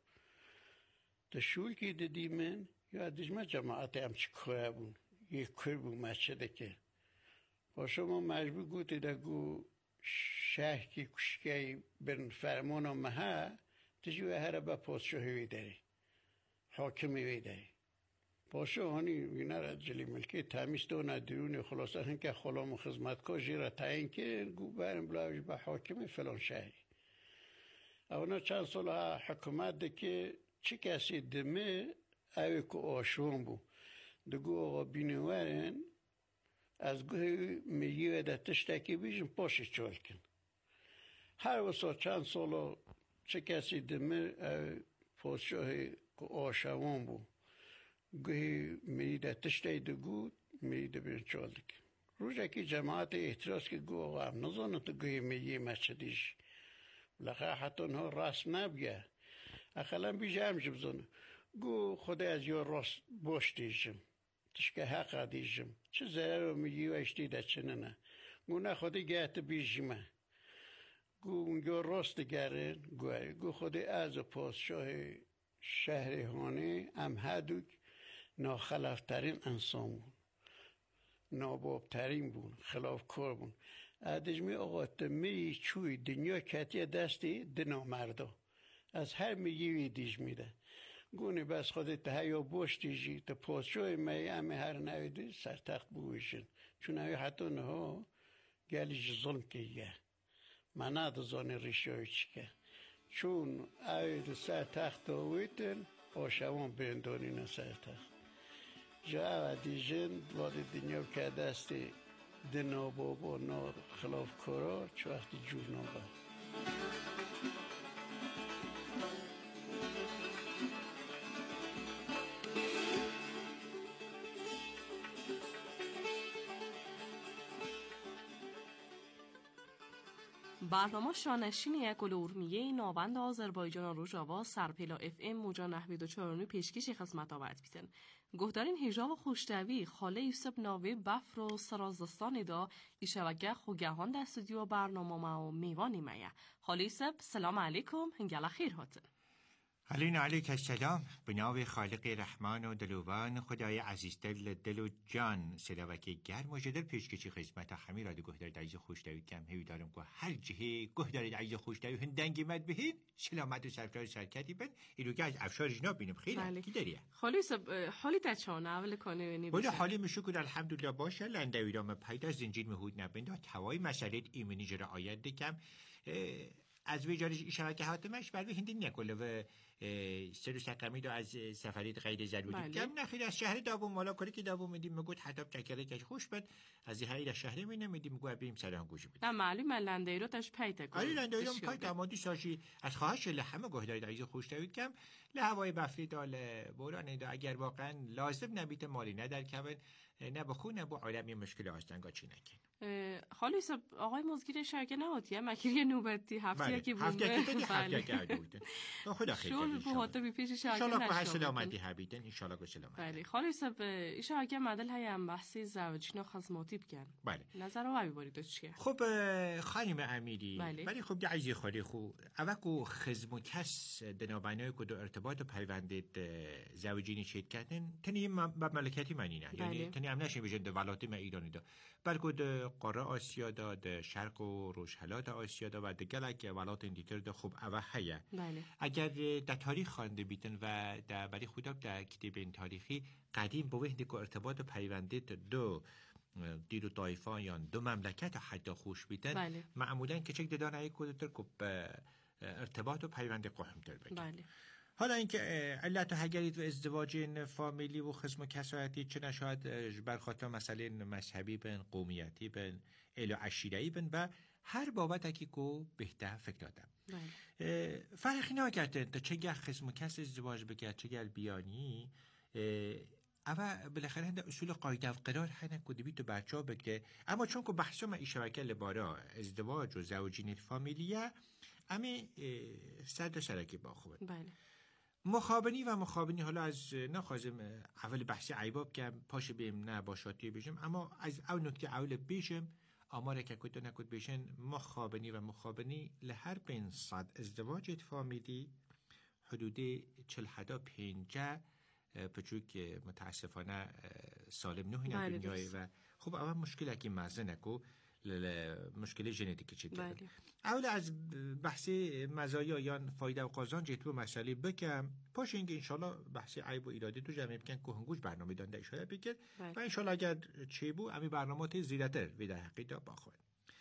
تشول که دیدی من یا دیجمه جماعت همچی کاره بون یک کر بون مسجده که پاشا ما مجبور گوتی دا گو شهر که کشکی برن فرمان هم ها تجوه هر با پادشاهی وی داری حاکمی وی داری پاشا هانی وینا را جلی ملکی تمیز دو ندرونی خلاصه هن که خلام و خدمتکار جیره تعیین که گو برن بلاوش با حاکم فلان شهری اونا چند سال حکومت ده که چی کسی دمه اوی که آشون بو دگو آقا بینوارن از گوه میگیوه ده تشتکی بیشن پاشش چال کن هر وسا چند سال چه کسی دمه پادشاه که آشوان بو گوه میده تشتی دگو میده بیشن چال کن روزه که جماعت احتراز که گوه آقا هم نزانه تو گوه میگی مسجدیش لخه حتی نه راست نبگه اخلا بیجه همشه بزنه گو خدا از یا راست باش دیجم تشکه حق دیجم چه ضرر رو میگی و اشتی ده چه نه گو نه خدا گهت بیجمه گو اونگا راست گره گوه گو خدا از پادشاه شهرهانه ام هدوک ناخلفترین انسان بون نابابترین بون خلاف کار بون ادجمی آقا تمی چوی دنیا کتی دستی دنا مردا از هر میگیوی دیج میده گونه بس خودت هیا باش دیجی تا پادشاه می همه هر نویده سر تخت بویشن چون هیا حتی نه گلیش ظلم که یه من ندازان ریشه چی که چون اوید سر تخت آویدن آشوان بندانی نه سر تخت جا دیجن واد دنیا که دستی دنا بابا نا خلاف کارا چه وقتی جور نابا برنامه شانشین یک الورمیه ناوند آذربایجان روژاوا سرپیلا اف ام موجا نحوید و چارونی پیشکشی خدمت آورد بیتن گهدارین هجاب و خوشتوی خاله یوسف ناوی بفر و سرازدستانی دا ایشوگه خوگهان در استودیو برنامه ما و میوانی مایه خاله یوسف سلام علیکم هنگل خیر هاتن علین علیک السلام به نام خالق رحمان و دلوان خدای عزیزدل دل و جان سلاوکی گرم و جدل پیشکشی خدمت همه رادیو گهدار عزیز خوشتوی کم هیوی دارم که هر جهه گهدار عزیز خوشتوی هندنگی مد بهین سلامت و سرکار سرکتی بن ایلو که از افشار جناب بینم خیلی کی داریه خالی سب حالی تچانه اول کنه نی بوده حالی میشکر الحمدلله باشه لندوی رام پیدا زنجیر مهود نبنده توای مسئله ایمنی جرا آید دکم از ویجارش شبکه هاتمش برای هندی نکله و سر و سقمی دو از سفرید غیر ضروری کم نخیر از شهر دابون مالا کاری که دابون میدیم مگود حتی چکره کش خوش بد از هایی در شهر می نمیدیم مگود بریم سران گوشی بدیم نه معلوم من لندهی رو تش پیتا کنم آلی لندهی رو پیتا امادی ساشی از خواهش لحمه گهداری دایز خوش دوید کم لحوای بفری دال بورانه دا اگر واقعا لازم نبیت مالی ندر کمن نه بخون نه با عالمی مشکل آستنگا چی نکن خالی سب آقای مزگیر شرکه نهاتیه مکیری نوبتی هفته که بوده هفته که هفته کرده بوده خدا خیلی شور بوده بی پیش شرکه نشده انشالله که سلامتی هبیدن انشالله که سلامتی بله خالی سب ایشا اگه مدل های هم بحثی زوجینا خزماتی بکن بله نظر رو باری دو چیه خب خانم امیری بله ولی خب عزیزی خالی خوب اوکو خزم و کس دنابانای که دو ارتباط و پیوندید زوجینی چید کردن تنی مملکتی منی نه یعنی تنی هم نشین بجند ولات ما ایرانی دا بلکه ده قاره آسیا دا ده شرق و روشهلات آسیا دا و ده گلک ولات دیگر دا خوب اوه هیا بله اگر در تاریخ خوانده بیتن و در برای خودم در کتاب این تاریخی قدیم با وحده که ارتباط و پیوندید دو دیر و طایفان یا دو مملکت حتی خوش بیتن بله. معمولا کچک دادن ای کدتر که ارتباط و پیوند قهم تر بکن بله. حالا اینکه علت و هگرید و ازدواج فامیلی و خزم و کسایتی چه نشاید برخاطر مسئله مذهبی بن قومیتی بن الو عشیرهی بن و هر بابت که کو بهتر فکر دادم بله. فرقی نکرده تا چه گه خزم و کس ازدواج بکرد چه گه بیانی اما بالاخره هنده اصول قاعده و قرار هنده که دوی تو بچه ها بکره اما چون که بحثا ما ای شبکه لبارا ازدواج و زوجین فامیلیه امی صد و سرکی با خوبه بله مخابنی و مخابنی حالا از نخوازم اول بحث عیباب که پاش بیم نه باشاتی بشم، اما از او نکته اول بیشم آماره که کد نکد بیشن مخابنی و مخابنی لهر بین صد ازدواج فامیلی حدود چل حدا پینجه پچوک متاسفانه سالم نه این دنیای و خب اول مشکل که مزه نکو مشکل ژنتیکی چی داره. اول از بحث مزایا یا فایده و قازان جتو مسئله بکم پاش اینکه انشالله بحث عیب و ایرادی تو جمعی بکن که هنگوش برنامه دانده اشاره بکن و انشالله اگر چی بو امی برنامات زیادتر ویده حقیقتا باخواد.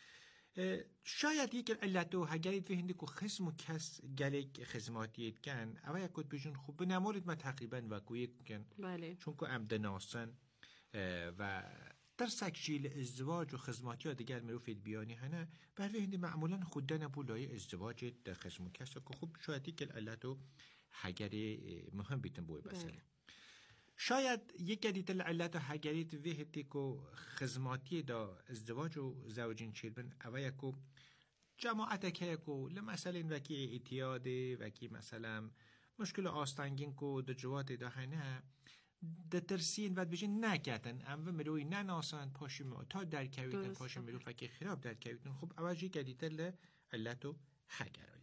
شاید یک علت و هگرید به هندی که خسم و کس گلک خدماتیت کن اول یک کد بیشون خوب به نمارد ما تقریبا و کویک کن بله. چون که امدناسن و در سکشیل ازدواج و خدماتی ها دیگر مروفید بیانی هنه برای هندی معمولا خودن بولای ازدواج در خدم و کس که خوب شاید یک علت و هگری مهم بیتن بوی بسره. شاید یک دیت علت هگریت ویهتی که خدماتی دا ازدواج و زوجین چید بن اوه یکو جماعت که یکو لمثلا وکی اتیاده وکی مثلا مشکل آستانگین کو د جوات دا هنه د ترسین ود بجین نکتن ام و مروی نناسن پاشی تا در کویدن پاشی مرو فکی خراب در کویدن خب اوه جی دیت علتو هگرای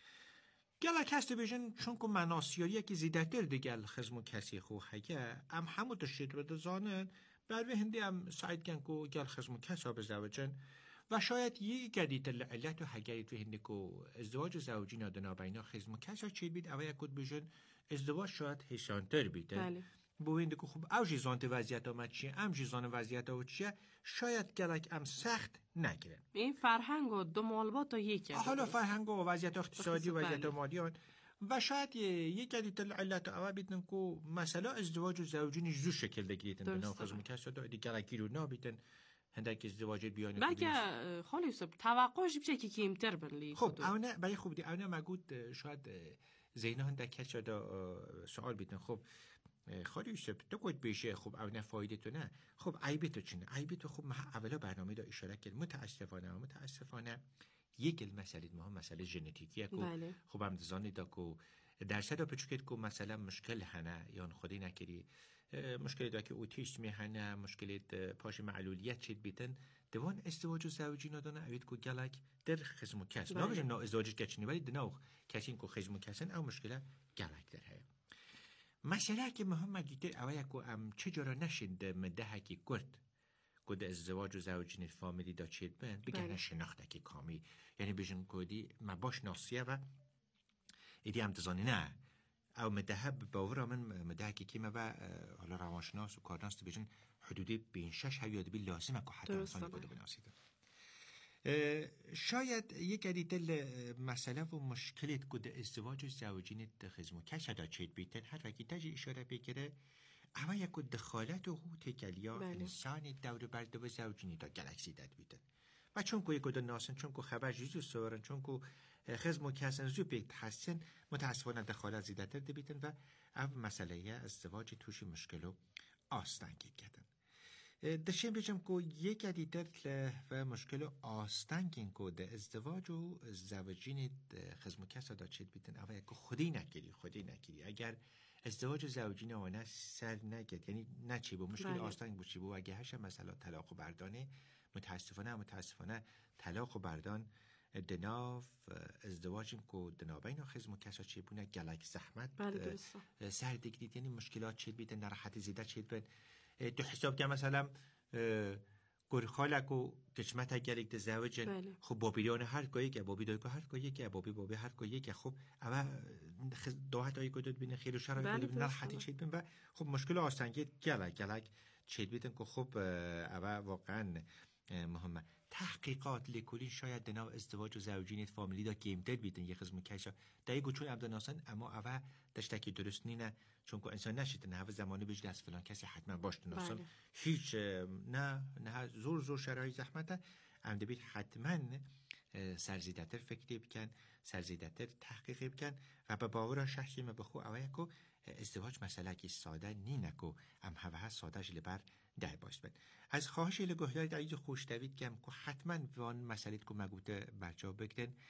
گل کست بیشن چون که مناسیاری که زیدتر دیگل خزمو کسی خو حکه ام همو تشید رو دزانن بر هندی هم سعید کن که گل خزمو کسا بزوجن و شاید یه گدیت علت و حگرید و هندی که ازدواج زوجی نادنا بینا خزمو کسا چید بید اوه یکود بیشن ازدواج شاید حسانتر بیده بله. بو هندی که خوب او جیزانت وضعیت آمد چیه ام جیزان وضعیت آمد چیه شاید گلک ام سخت نگیرن این فرهنگ و دو مالبات یکی حالا فرهنگ و وضعیت اقتصادی و وضعیت مالیان و شاید یک عدیت علت اول بیتن که مثلا ازدواج و زوجین زو شکل بگیریتن به نام خزم کسا دا دیگر گیرو نابیتن هندک ازدواج بیانی بگه خالی سب توقعش بشه که کمتر بنلی خب اونه برای خوب دی اونه مگود شاید زینا هندک کسا دا سوال بیتن خب خالی سب تو کد بیشه خب اونه فایده تو نه خب عیبی تو چینه عیبی تو خب اولا برنامه دا اشاره کرد متاسفانه متاسفانه یک مسئله مهم مسئله ژنتیکیه کو بله. خب هم دزانی دا کو درصد پچکت کو مثلا مشکل هنه یا خودی نکری مشکل دا که اوتیسم هنه مشکل پاش معلولیت چید بیتن دوان ازدواج و زوجی ندانه اوید کو گلک در خزم و کس بله. نباشه نا ازدواج کچنی ولی دناو کسین کو خزم و کسن او مشکل گلک در هست مسئله که مهم گیتر اوه یکو ام چجورا نشند مده که کرد کد ازدواج و زوجین فامیلی دا چید بین بگه شناخته که کامی یعنی بیشن کدی ما باش ناسیه و ایدی هم دزانی نه او مده باورا من مده که کیمه و حالا روانشناس و کارناس بیشن حدودی بین شش هیاد بی لازمه که حتی انسانی بوده بناسیده شاید یک عدیدل مسئله و مشکلیت کد ازدواج و زوجین خزمو کش دا چید بیتن هر وکی تجی اشاره بگیره اما یک دخالت و تکلیا انسان دور برده و زوجینی دا گلکسی داد بیدن و چون که یک دو ناسن چون که خبر جیزو سوارن چون که خزم و کسن زو بیت حسن متاسفانه دخالت زیدتر دی بیدن و او مسئله ازدواج توشی مشکل و آستنگی کردن دشیم بجم که یک عدیدر و مشکل آستنگین که ده ازدواج و زوجین خزم و کس دا چید بیدن او یک خودی نگیری خودی نگیری اگر ازدواج زوجین آنه سر نگید یعنی نه چی با مشکل آستانگ باشی با اگه هرش مثلا طلاق و بردانه متاسفانه متاسفانه طلاق و بردان دناف ازدواج این که دنابین و خزم و کسا چی بونه گلک زحمت سر دیگرید یعنی مشکلات چید بیدن نراحت زیده چید بین تو حساب که مثلا گر خالک و کشمت اگر یک زوجن خب بابیان هر کاری که بابی دایکو هر کاری که بابی بابی هر کاری که خب اما دوحت هایی که داد بینه خیر و شر هایی که داد نرحتی چید بین و خب مشکل آستانگی گلک گلک چید بیدن که خب اما واقعا مهمه تحقیقات لکلی شاید دناو ازدواج و زوجینیت فامیلی دا گیمتر بیدن یه خزم کشا دایگو چون عبدالناسن اما اما دشتکی درست نینه چون که انسان نشید نه هوا زمانی بجد از فلان کسی حتما باش دناسن بله. هیچ نه نه زور زور شرای زحمته ام دبید حتما سرزیدتر فکری بکن سرزیدتر تحقیقی بکن و به باورا شخصی ما بخو اوه یکو ازدواج مسئله که ساده نینه که ام هوا ساده جلی بر در باش بند از خواهش لگوهداری در اینجا خوش دوید کم که حتما وان مسئله که مگوته برجا بگیرن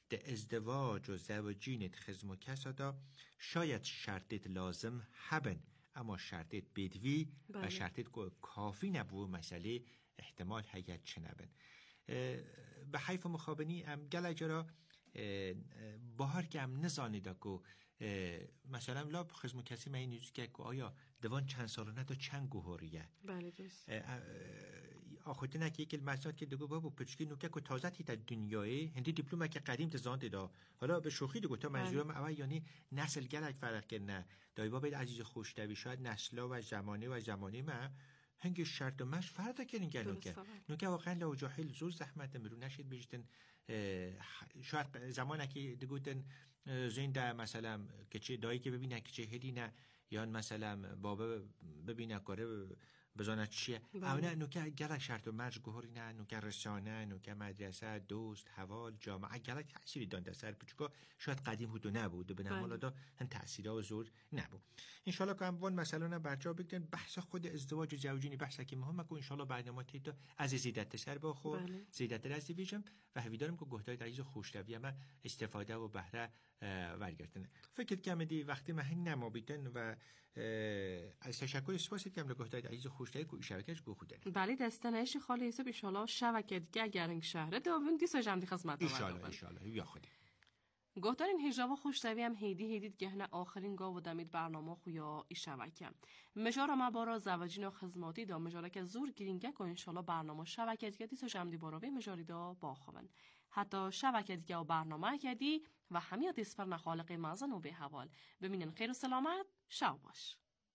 ده ازدواج و زوجینت خزم و کسادا شاید شرطت لازم هبن اما شرطت بدوی بله. و شرطت کافی نبو مسئله احتمال هیت چه نبن به حیف مخابنی ام گل جرا باهر که ام نزانیده که مثلا لا خزم کسی من نیز که آیا دوان چند سالانه تا چند گوهریه بله دوست آخوتی نکی که المسات که دگو بابو پچکی نوکه که تازه تا دنیای هندی دیپلومه که قدیم تزانده دا حالا به شوخی دگو تا منظورم اول یعنی نسل گلک فرق کنه دایی بابا عزیز خوشتوی شاید نسلا و زمانه و زمانه ما هنگی شرط مش فرق کنین گل نوکه نوکه واقعا لو جاحل زور زحمت مرو نشید بیشتن شاید زمانه که دگوتن زنده مثلا که چه دایی که ببینه که چه هدی نه یا مثلا بابا ببینه کاره بزانه چیه اونا نوکه گلک شرط و مرج گوهری نه نوکه رسانه نوکه مدرسه دوست حوال جامعه گلک تأثیری دانده سر پچکا شاید قدیم هودو نبود به نمالا دا هم تأثیره و زور نبود انشالله که هموان مثلا نه برجا بگدن بحث خود ازدواج و زوجینی بحث که مهمه که انشالله برنامه تیتا از زیدت سر باخو زیدت رزی بیجم و هویدارم که گهدای دریز خوشتوی اما استفاده و بهره ورگردنه فکر کم دی وقتی من نما بیتن و از تشکر سپاس کم لگهدای دریز خوشتوی که شبکهش گو خوده بله دستنش خالی حساب انشالله شبکه دیگه گرنگ شهره داون دیسا جمدی خدمت انشالله انشالله یا خودی گفتارین هجاب خوشتوی هم هیدی هیدید گهنه آخرین گاو و دمید برنامه خویا ای شبکه مجاره ما بارا زوجین و خدماتی دا مجاره که زور گرینگه که انشالله برنامه شبکه دیگه دیسا جمدی باراوی مجاری دا باخوان حتی شبکه دیگه و برنامه کدی و همیات اسپر نخالق مازن و به حوال ببینن خیر و سلامت شو باش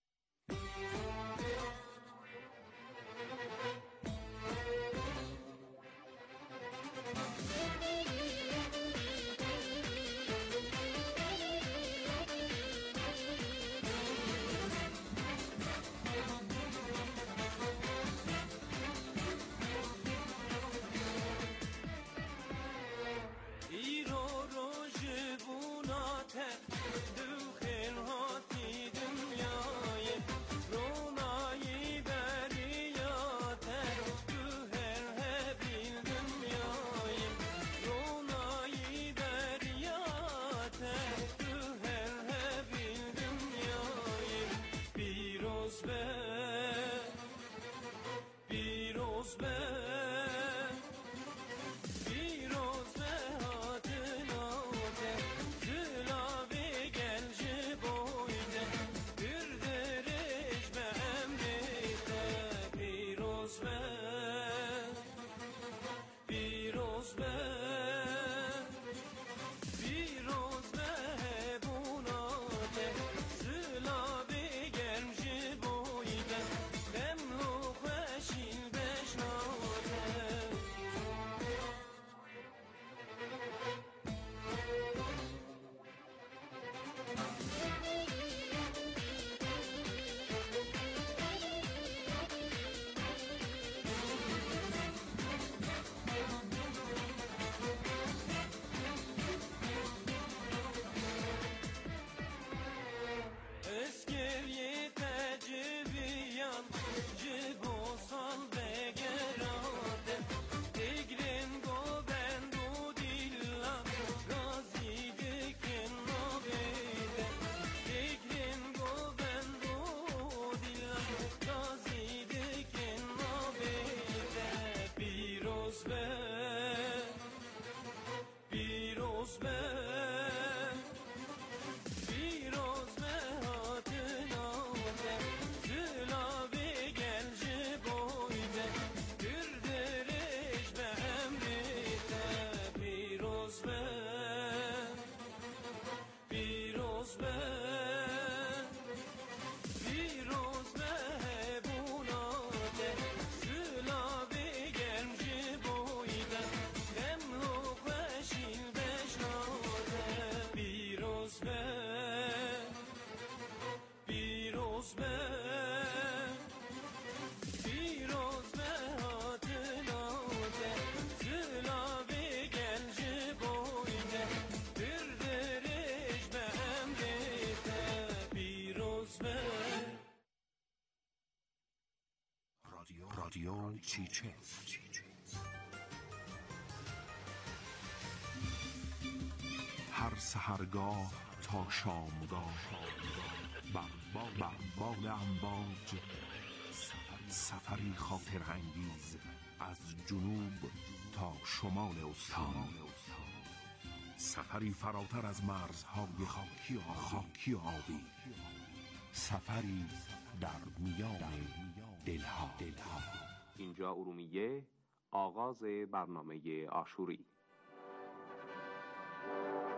رادیو چیچه هر سحرگاه تا شامگاه بر بال امواج سفری خاطر انگیز از جنوب تا شمال استان، سفری فراتر از مرزهای خاکی و خاکی و آبی، سفری در میان دلها. اینجا ارومیه، آغاز برنامه عاشوری.